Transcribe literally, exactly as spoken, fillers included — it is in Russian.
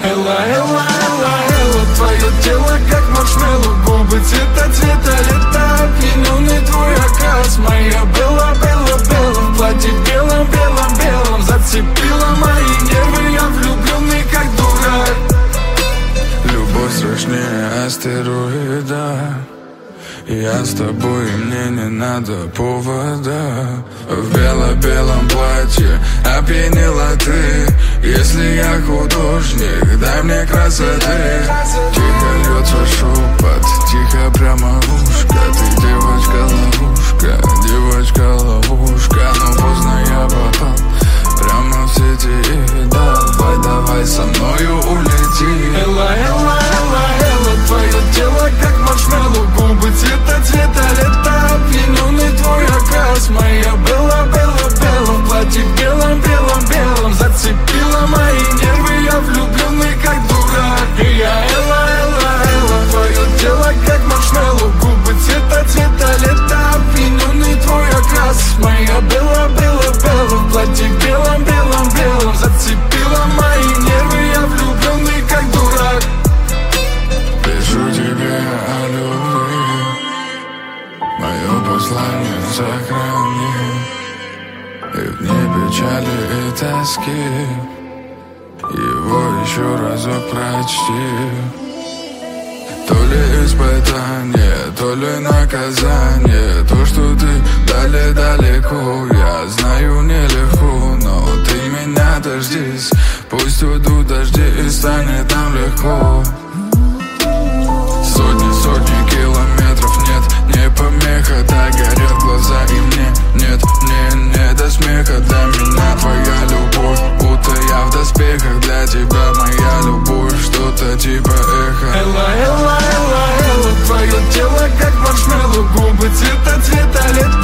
Элла, Элла, Элла, Элла, твое тело как маршмеллоу, губы цвета, цвета лета, опьяненный твой окрас. Моя Белла, Белла, Белла, в платье белом, белом, белом зацепила мои нервы, я влюбленный как дурак. Любовь страшнее астероида. Я с тобой, и мне не надо повода. В бело-белом платье опьянела ты. Если я художник, дай мне красоты. Тихо льется шепот, тихо прямо в ушко. Ты девочка-ловушка, девочка-ловушка. Но поздно я попал прямо в сети и давай, давай со мною улети. Элла, Элла, Элла, Элла, твое тело как маршмеллоу, губы цвета, цвета лета, опьяненный твой окрас. Моя Белла, Белла, Белла, в платье белом, белом, белом зацепила мои нервы, я влюбленный как дурак. И я Элла, Элла, Элла, твое тело как маршмеллоу, губы цвета, цвета лета, опьяненный твой окрас. Моя Белла, Белла, Белла, в платье белом, белом, белом зацепила мои нервы, я влюбленный как дурак. Пишу тебе о любви, мое послание сохрани, и в дни печали и тоски его еще разок прочти. То ли испытание, то ли наказание, то, что ты дали далеко, я знаю нелегко, но ты меня дождись. Пусть уйдут дожди и станет нам легко. Сотни, сотни километров нет, не помеха, да горят глаза и мне нет, мне не до смеха. Для меня твоя любовь, будто я в доспехах, для тебя моя любовь, что-то типа эхо. Элла, Элла, Элла, Элла, твое тело как маршмеллоу, губы цвета, цвета лета,